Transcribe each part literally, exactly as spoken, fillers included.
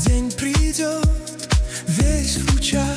День придет, весь в лучах.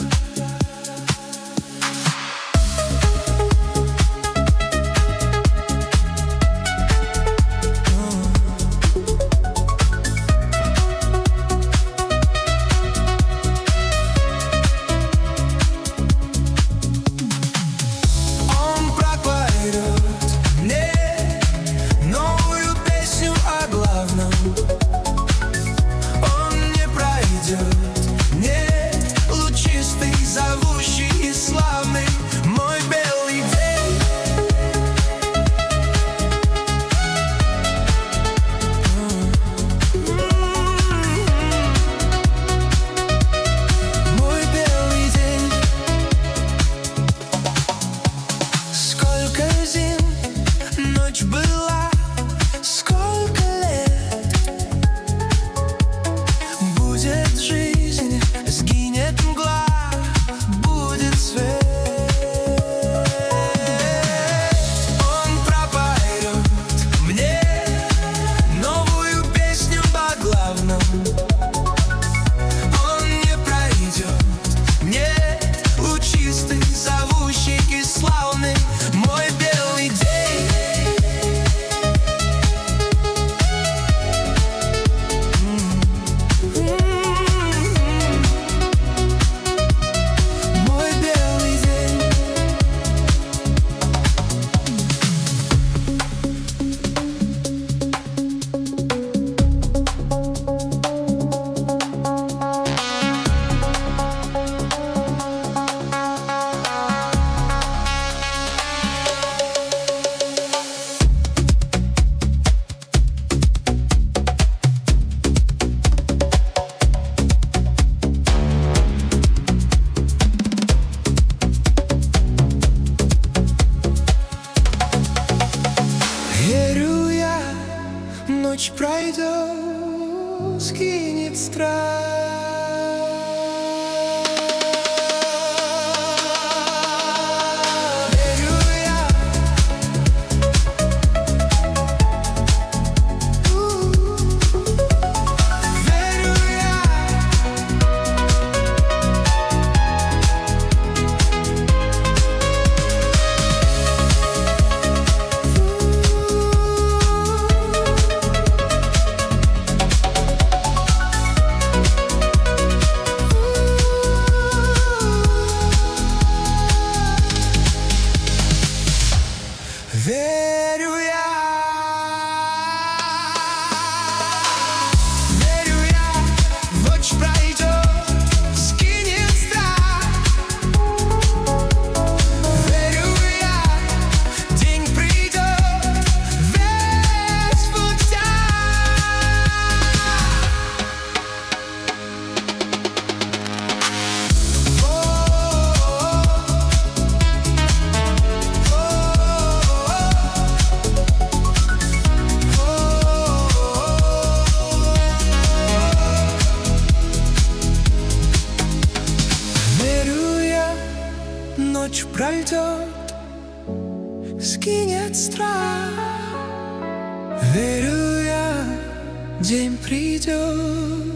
Была, сколько лет будет жизнь, сгинет мгла, будет свет. Он пропоет мне новую песню о главном. Он не пройдет, нет, лучистый, зовущий и славный мой белый день. Верю я, ночь пройдет, скинет страх. Верю я, верю я. Верю я, верю я, ночь пройдет, скинет страх. Верю я, день придет, весь в лучах. Ночь пройдет, скинет страх. Верю я, день придет.